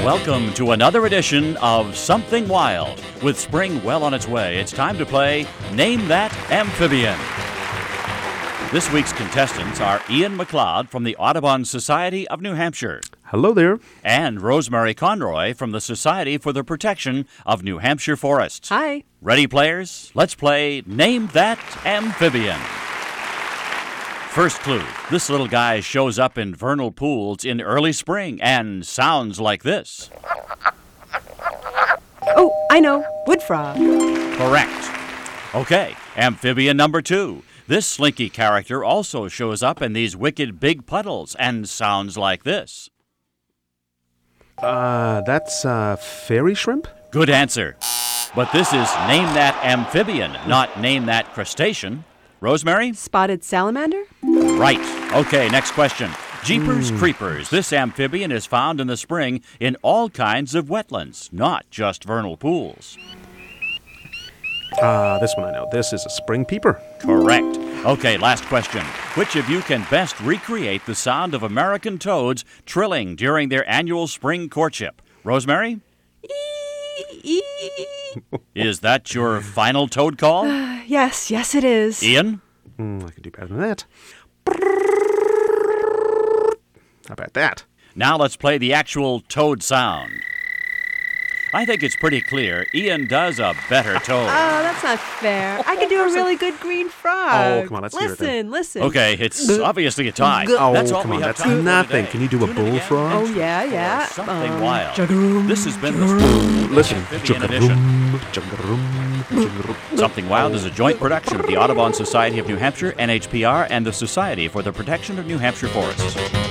Welcome to another edition of Something Wild. With spring well on its way, it's time to play Name That Amphibian. This week's contestants are Ian McLeod from the Audubon Society of New Hampshire. Hello there. And Rosemary Conroy from the Society for the Protection of New Hampshire Forests. Hi. Ready, players? Let's play Name That Amphibian. First clue, this little guy shows up in vernal pools in early spring and sounds like this. Oh, I know. Wood frog. Correct. Okay, amphibian number 2. This slinky character also shows up in these wicked big puddles and sounds like this. That's fairy shrimp? Good answer. But this is Name That Amphibian, not Name That Crustacean. Rosemary? Spotted salamander? Right. Okay, next question. Jeepers Creepers. This amphibian is found in the spring in all kinds of wetlands, not just vernal pools. This one I know. This is a spring peeper. Correct. Okay, last question. Which of you can best recreate the sound of American toads trilling during their annual spring courtship? Rosemary? Is that your final toad call? Yes, it is. Ian? I can do better than that. How about that? Now let's play the actual toad sound. I think it's pretty clear Ian does a better toad. Oh, that's not fair. I can do a really good green frog. Oh, come on, let's hear it then. Listen. Okay, it's obviously a tie. Oh, That's all come we on, have that's time for nothing. today. Can you do a Tune in again bullfrog? Oh, yeah. for Something Wild. Juggaroom, This has been the Listen. Amphibian Edition. Something Wild is a joint production of the Audubon Society of New Hampshire, NHPR, and the Society for the Protection of New Hampshire Forests.